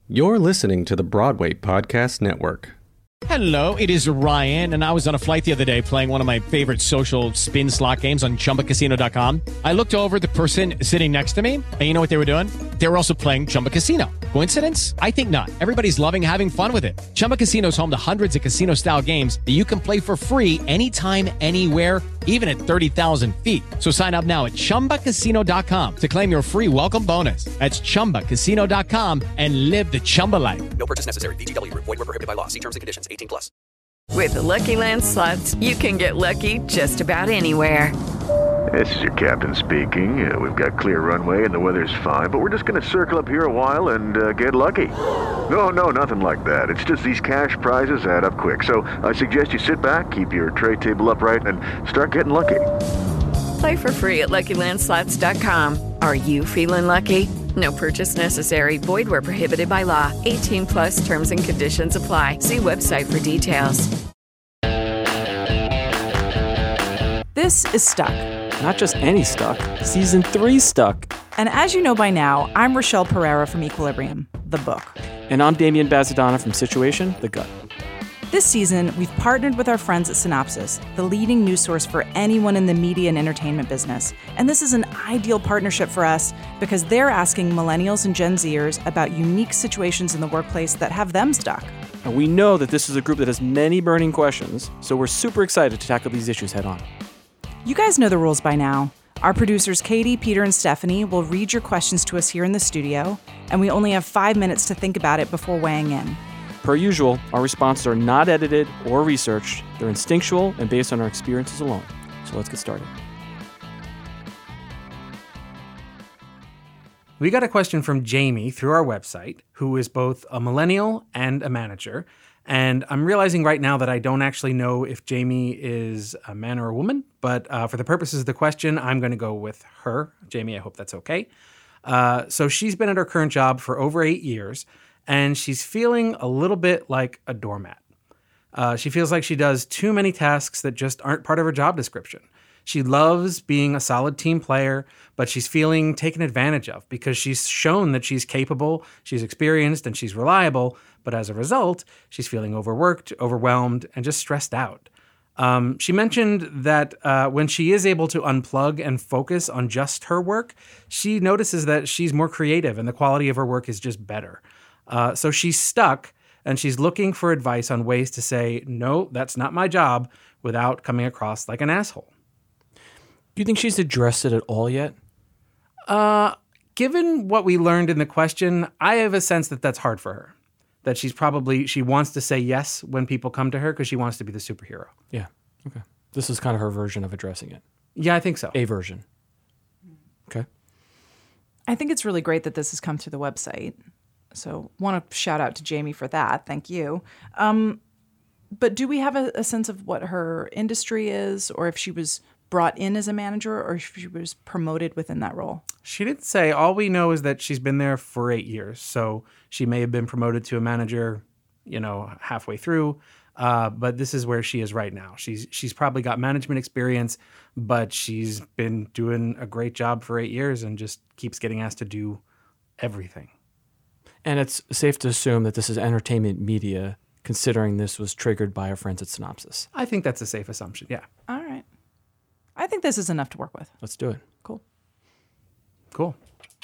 You're listening to the Broadway Podcast Network. Hello, it is Ryan, and I was on a flight the other day playing one of my favorite social spin slot games on ChumbaCasino.com. I looked over at the person sitting next to me, and you know what they were doing? They were also playing Chumba Casino. Coincidence? I think not. Everybody's loving having fun with it. Chumba Casino is home to hundreds of casino-style games that you can play for free anytime, anywhere, even at 30,000 feet. So sign up now at ChumbaCasino.com to claim your free welcome bonus. That's ChumbaCasino.com and live the Chumba life. No purchase necessary. VGW. Void where prohibited by law. See terms and conditions. 18+. With the Lucky Land Slots, you can get lucky just about anywhere. This is your captain speaking. We've got clear runway and the weather's fine, but we're just going to circle up here a while and get lucky. No, nothing like that. It's just these cash prizes add up quick. So I suggest you sit back, keep your tray table upright, and start getting lucky. Play for free at LuckyLandSlots.com. Are you feeling lucky? No purchase necessary. Void where prohibited by law. 18+ terms and conditions apply. See website for details. This is Stuck. Not just any Stuck, Season 3 Stuck. And as you know by now, I'm Rochelle Pereira from Equilibrium, the book. And I'm Damian Bazadonna from Situation, the gut. This season, we've partnered with our friends at Synopsys, the leading news source for anyone in the media and entertainment business. And this is an ideal partnership for us because they're asking millennials and Gen Zers about unique situations in the workplace that have them stuck. And we know that this is a group that has many burning questions, so we're super excited to tackle these issues head on. You guys know the rules by now. Our producers Katie, Peter, and Stephanie will read your questions to us here in the studio, and we only have 5 minutes to think about it before weighing in. Per usual, our responses are not edited or researched. They're instinctual and based on our experiences alone. So let's get started. We got a question from Jamie through our website, who is both a millennial and a manager. And I'm realizing right now that I don't actually know if Jamie is a man or a woman, but for the purposes of the question, I'm going to go with her. Jamie, I hope that's okay. So she's been at her current job for over 8 years, and she's feeling a little bit like a doormat. She feels like she does too many tasks that just aren't part of her job description. She loves being a solid team player, but she's feeling taken advantage of because she's shown that she's capable, she's experienced, and she's reliable. But as a result, she's feeling overworked, overwhelmed, and just stressed out. She mentioned that when she is able to unplug and focus on just her work, she notices that she's more creative and the quality of her work is just better. So she's stuck, and she's looking for advice on ways to say, no, that's not my job, without coming across like an asshole. Do you think she's addressed it at all yet? Given what we learned in the question, I have a sense that that's hard for her. That she wants to say yes when people come to her because she wants to be the superhero. Yeah, okay. This is kind of her version of addressing it. Yeah, I think so. A version. Okay. I think it's really great that this has come through the website. So want to shout out to Jamie for that. Thank you. But do we have a sense of what her industry is, or if she was brought in as a manager or if she was promoted within that role? She didn't say. All we know is that she's been there for 8 years. So she may have been promoted to a manager, halfway through. But this is where she is right now. She's probably got management experience, but she's been doing a great job for 8 years and just keeps getting asked to do everything. And it's safe to assume that this is entertainment media, considering this was triggered by our friends at Synopsys. I think that's a safe assumption, yeah. All right. I think this is enough to work with. Let's do it. Cool.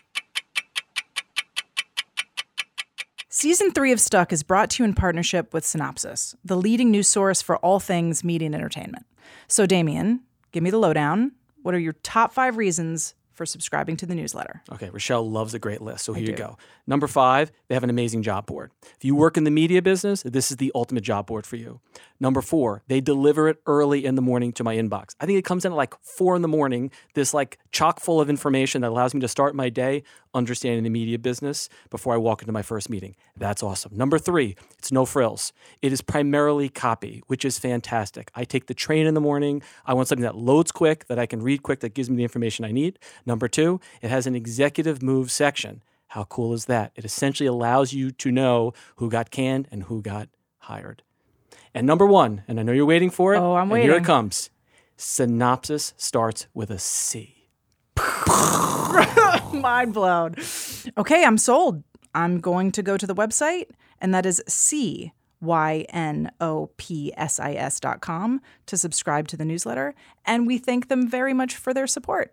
Season 3 of Stuck is brought to you in partnership with Synopsys, the leading news source for all things media and entertainment. So, Damian, give me the lowdown. What are your top 5 reasons for subscribing to the newsletter? Okay, Rochelle loves a great list, so here you go. Number 5, they have an amazing job board. If you work in the media business, this is the ultimate job board for you. Number 4, they deliver it early in the morning to my inbox. I think it comes in at like 4 in the morning, this like chock full of information that allows me to start my day understanding the media business before I walk into my first meeting. That's awesome. Number 3, it's no frills. It is primarily copy, which is fantastic. I take the train in the morning. I want something that loads quick, that I can read quick, that gives me the information I need. Number 2, it has an executive move section. How cool is that? It essentially allows you to know who got canned and who got hired. And number 1, and I know you're waiting for it. Oh, I'm waiting. Here it comes. Synopsys starts with a C. Mind blown. Okay, I'm sold. I'm going to go to the website, and that is cynopsis.com to subscribe to the newsletter. And we thank them very much for their support.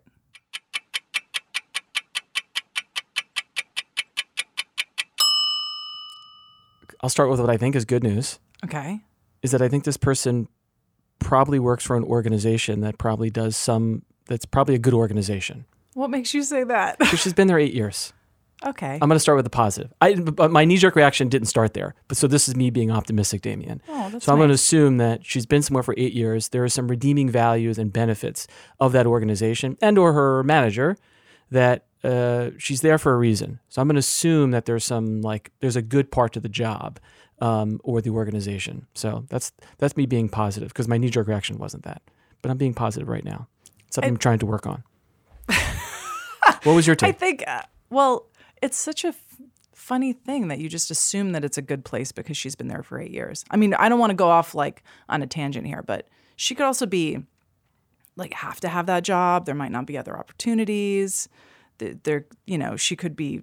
I'll start with what I think is good news. Okay. Is that I think this person probably works for an organization that probably does that's probably a good organization. What makes you say that? Because she's been there 8 years. Okay. I'm going to start with the positive. But my knee-jerk reaction didn't start there. But so this is me being optimistic, Damien. Oh, that's so I'm nice. going to assume that she's been somewhere for 8 years. There are some redeeming values and benefits of that organization and or her manager that she's there for a reason. So I'm going to assume that there's a good part to the job or the organization. So that's me being positive because my knee-jerk reaction wasn't that. But I'm being positive right now. It's something I'm trying to work on. What was your take? I think, it's such a funny thing that you just assume that it's a good place because she's been there for 8 years. I mean, I don't want to go off on a tangent here, but she could also be have to have that job. There might not be other opportunities. She could be,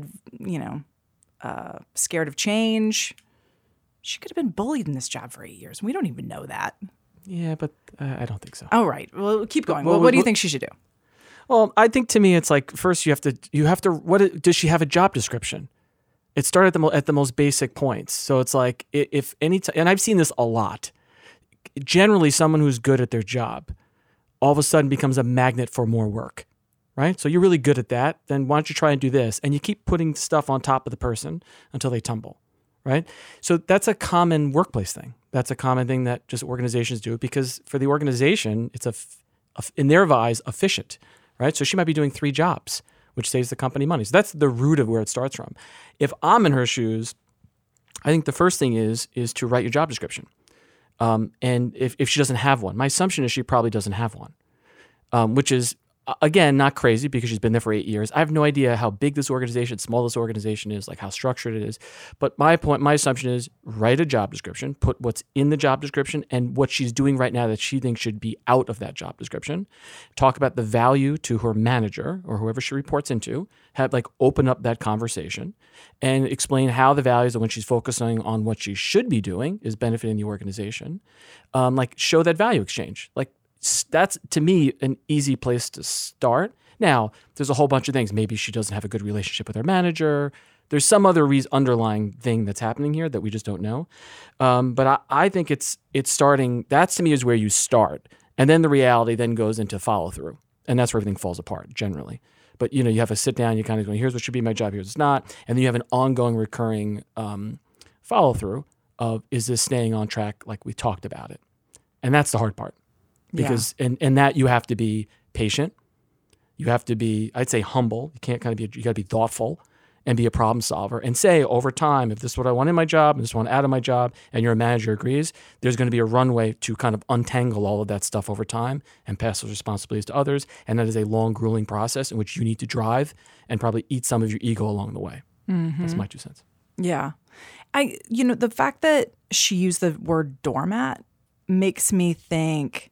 scared of change. She could have been bullied in this job for 8 years. We don't even know that. Yeah, but I don't think so. Oh, right. Well, keep going. What do you think she should do? Well, I think to me, it's first you have to. Does she have a job description? It started at the most basic points. So it's if any time, and I've seen this a lot. Generally, someone who's good at their job, all of a sudden becomes a magnet for more work, right? So you're really good at that. Then why don't you try and do this? And you keep putting stuff on top of the person until they tumble, right? So that's a common workplace thing. That's a common thing that just organizations do because for the organization, it's in their eyes efficient. Right? So she might be doing 3 jobs, which saves the company money. So that's the root of where it starts from. If I'm in her shoes, I think the first thing is to write your job description. And if she doesn't have one, my assumption is she probably doesn't have one, which is, again, not crazy because she's been there for 8 years. I have no idea how big this organization, small this organization is, how structured it is. But my assumption is write a job description, put what's in the job description and what she's doing right now that she thinks should be out of that job description. Talk about the value to her manager or whoever she reports into. Open up that conversation and explain how the values of when she's focusing on what she should be doing is benefiting the organization. Show that value exchange. That's, to me, an easy place to start. Now, there's a whole bunch of things. Maybe she doesn't have a good relationship with her manager. There's some other underlying thing that's happening here that we just don't know. But I think it's starting. That, to me, is where you start. And then the reality then goes into follow-through. And that's where everything falls apart, generally. But, you have a sit-down. You kind of go, here's what should be my job, here's what's not. And then you have an ongoing, recurring follow-through of, is this staying on track like we talked about it? And that's the hard part. Because and that you have to be patient, you have to be, I'd say, humble. You can't you got to be thoughtful and be a problem solver and say over time, if this is what I want in my job and this is what I want out of my job, and your manager agrees, there's going to be a runway to kind of untangle all of that stuff over time and pass those responsibilities to others. And that is a long, grueling process in which you need to drive and probably eat some of your ego along the way. Mm-hmm. That's my 2 cents. Yeah, the fact that she used the word doormat makes me think.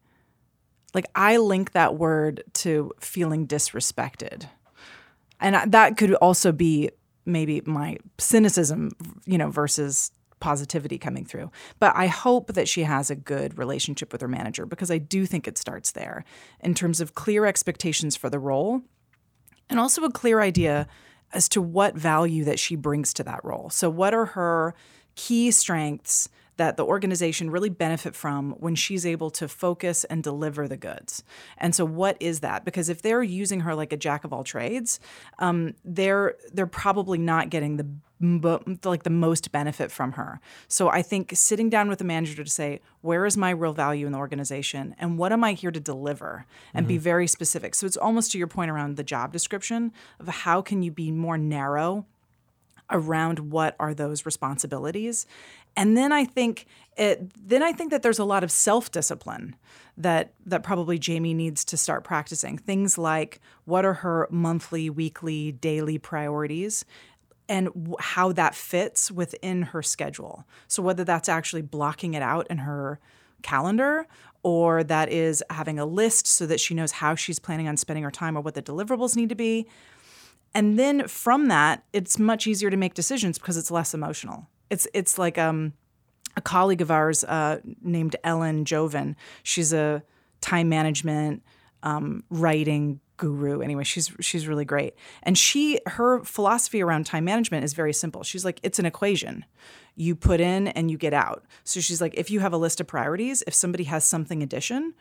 I link that word to feeling disrespected. And that could also be maybe my cynicism, versus positivity coming through. But I hope that she has a good relationship with her manager because I do think it starts there in terms of clear expectations for the role and also a clear idea as to what value that she brings to that role. So what are her key strengths that the organization really benefit from when she's able to focus and deliver the goods. And so what is that? Because if they're using her like a jack of all trades, they're probably not getting the most benefit from her. So I think sitting down with the manager to say, where is my real value in the organization and what am I here to deliver and be very specific. So it's almost to your point around the job description of how can you be more narrow around what are those responsibilities. And then I think that there's a lot of self-discipline that probably Jamie needs to start practicing. Things like what are her monthly, weekly, daily priorities and how that fits within her schedule. So whether that's actually blocking it out in her calendar or that is having a list so that she knows how she's planning on spending her time or what the deliverables need to be. And then from that, it's much easier to make decisions because it's less emotional. It's like a colleague of ours named Ellen Joven. She's a time management writing guru. Anyway, she's really great. And her philosophy around time management is very simple. She's like, it's an equation. You put in and you get out. So she's like, if you have a list of priorities, if somebody has something in addition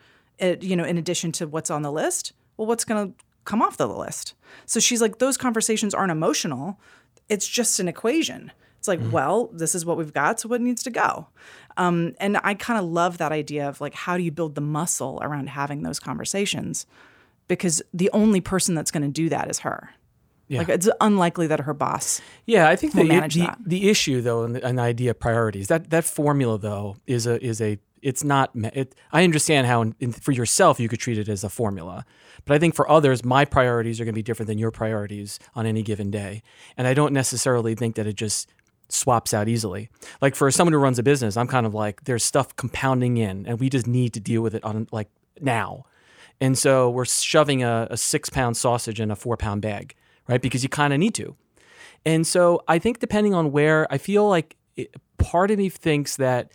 to what's on the list, well, what's going to come off the list? So she's like, those conversations aren't emotional. It's just an equation. It's like, well, this is what we've got, so what needs to go? And I kind of love that idea of like, how do you build the muscle around having those conversations? Because the only person that's going to do that is her. Yeah. Like, it's unlikely that her boss I think will manage that. The issue, though, and the idea of priorities, that formula, though, it's not. I understand how for yourself you could treat it as a formula, but I think for others, my priorities are going to be different than your priorities on any given day, and I don't necessarily think that it just swaps out easily. Like for someone who runs a business, I'm kind of like, there's stuff compounding in, and we just need to deal with it on like now, and so we're shoving a 6-pound sausage in a 4-pound bag, right? Because you kind of need to. And so I think depending on where, I feel like part of me thinks that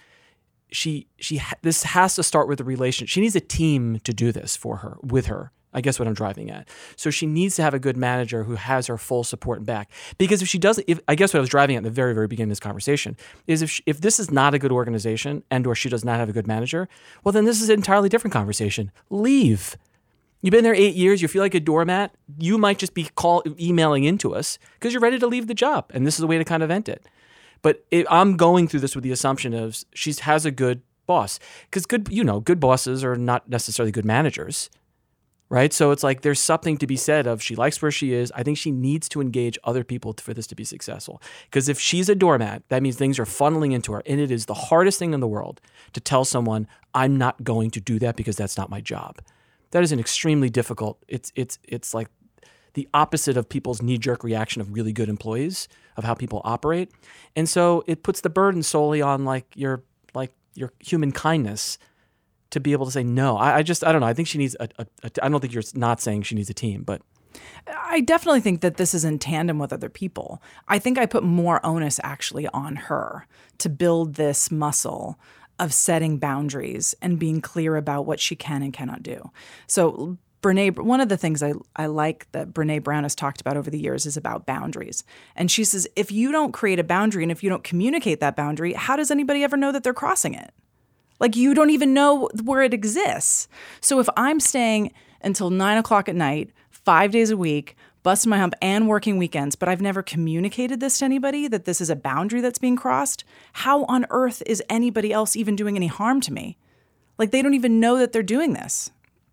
this has to start with a relationship. She needs a team to do this with her. I guess what I'm driving at. So she needs to have a good manager who has her full support and back. Because if she doesn't, I guess what I was driving at in the very, very beginning of this conversation is if this is not a good organization and or she does not have a good manager, well, then this is an entirely different conversation. Leave. You've been there 8 years. You feel like a doormat. You might just be emailing into us because you're ready to leave the job. And this is a way to kind of vent it. But I'm going through this with the assumption of she has a good boss. Because good bosses are not necessarily good managers. Right? So it's like there's something to be said of she likes where she is. I think she needs to engage other people for this to be successful. Because if she's a doormat, that means things are funneling into her. And it is the hardest thing in the world to tell someone, I'm not going to do that because that's not my job. That is an extremely difficult, it's like the opposite of people's knee-jerk reaction of really good employees, of how people operate. And so it puts the burden solely on your human kindness to be able to say no. I don't know. I think she needs I don't think you're not saying she needs a team, but I definitely think that this is in tandem with other people. I think I put more onus actually on her to build this muscle of setting boundaries and being clear about what she can and cannot do. So one of the things I like that Brené Brown has talked about over the years is about boundaries. And she says, if you don't create a boundary and if you don't communicate that boundary, how does anybody ever know that they're crossing it? Like, you don't even know where it exists. So if I'm staying until 9 o'clock at night, 5 days a week, busting my hump and working weekends, but I've never communicated this to anybody, that this is a boundary that's being crossed, how on earth is anybody else even doing any harm to me? Like, they don't even know that they're doing this.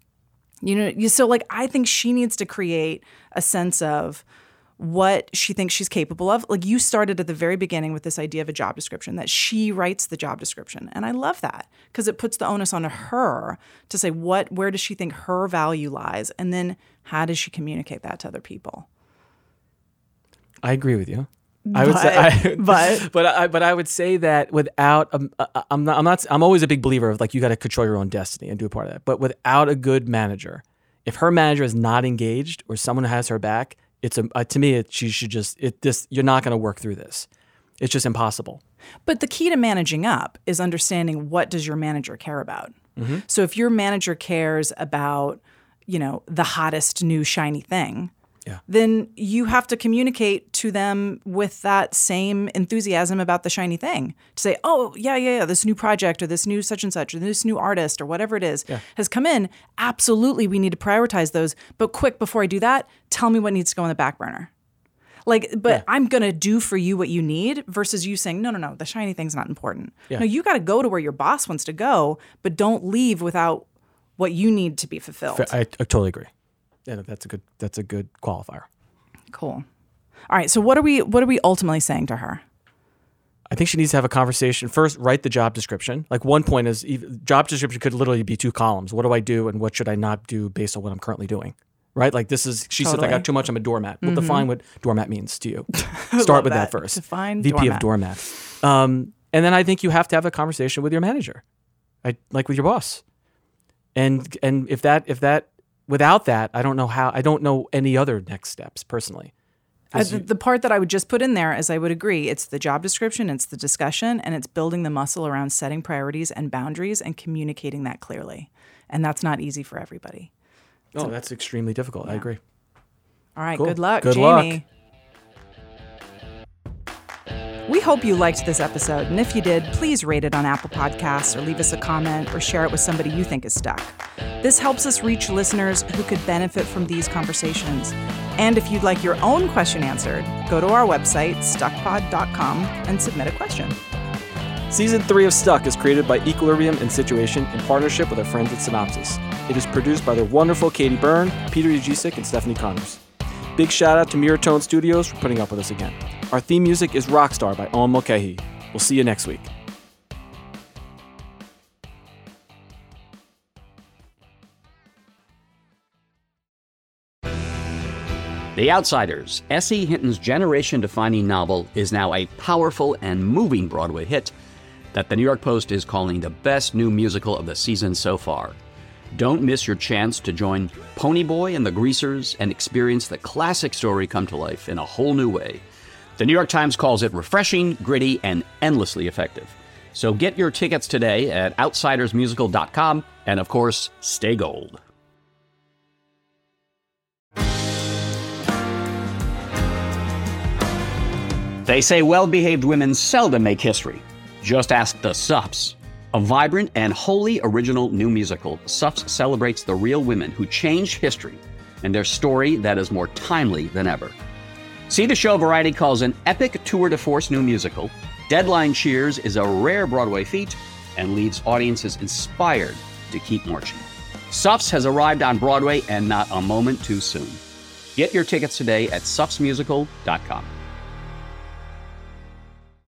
So like, I think she needs to create a sense of what she thinks she's capable of. Like, you started at the very beginning with this idea of a job description, that she writes the job description. And I love that because it puts the onus on her to say where does she think her value lies? And then how does she communicate that to other people? I agree with you. But I would say that without I'm always a big believer of like, you got to control your own destiny and do a part of that. But without a good manager, if her manager is not engaged or someone has her back, to me, she should just you're not going to work through this. It's just impossible. But the key to managing up is understanding, what does your manager care about? Mm-hmm. So if your manager cares about, the hottest new shiny thing, then you have to communicate to them with that same enthusiasm about the shiny thing. To say, oh, yeah, this new project or this new such and such or this new artist or whatever it is has come in. Absolutely, we need to prioritize those. But quick, before I do that, tell me what needs to go on the back burner. I'm going to do for you what you need versus you saying, no, the shiny thing's not important. Yeah. No, you got to go to where your boss wants to go, but don't leave without what you need to be fulfilled. I totally agree. Yeah, that's a good qualifier. Cool. All right. So what are we ultimately saying to her? I think she needs to have a conversation. First, write the job description. Like, one point is, job description could literally be 2 columns. What do I do and what should I not do based on what I'm currently doing? Right? Like, she said, I got too much, I'm a doormat. Well, define what doormat means to you. Start with that first. Define VP of doormat. And then I think you have to have a conversation with your manager, right? Like with your boss. And if that without that, I don't know any other next steps personally. The part that I would just put in there is I would agree. It's the job description, it's the discussion, and it's building the muscle around setting priorities and boundaries and communicating that clearly. And that's not easy for everybody. Oh, that's extremely difficult. Yeah. I agree. All right. Cool. Good luck, Good Jamie. luck. We hope you liked this episode, and if you did, please rate it on Apple Podcasts or leave us a comment or share it with somebody you think is stuck. This helps us reach listeners who could benefit from these conversations. And if you'd like your own question answered, go to our website, stuckpod.com, and submit a question. Season 3 of Stuck is created by Equilibrium and Situation in partnership with our friends at Synopsis. It is produced by the wonderful Katie Byrne, Peter Ujicic, and Stephanie Connors. Big shout out to Miratone Studios for putting up with us again. Our theme music is Rockstar by Owen Mulcahy. We'll see you next week. The Outsiders, S.E. Hinton's generation-defining novel, is now a powerful and moving Broadway hit that the New York Post is calling the best new musical of the season so far. Don't miss your chance to join Ponyboy and the Greasers and experience the classic story come to life in a whole new way. The New York Times calls it refreshing, gritty, and endlessly effective. So get your tickets today at outsidersmusical.com, and of course, stay gold. They say well-behaved women seldom make history. Just ask the Suffs. A vibrant and wholly original new musical, Suffs celebrates the real women who changed history and their story that is more timely than ever. See the show Variety calls an epic tour de force new musical. Deadline cheers is a rare Broadway feat and leaves audiences inspired to keep marching. Suffs has arrived on Broadway and not a moment too soon. Get your tickets today at suffsmusical.com.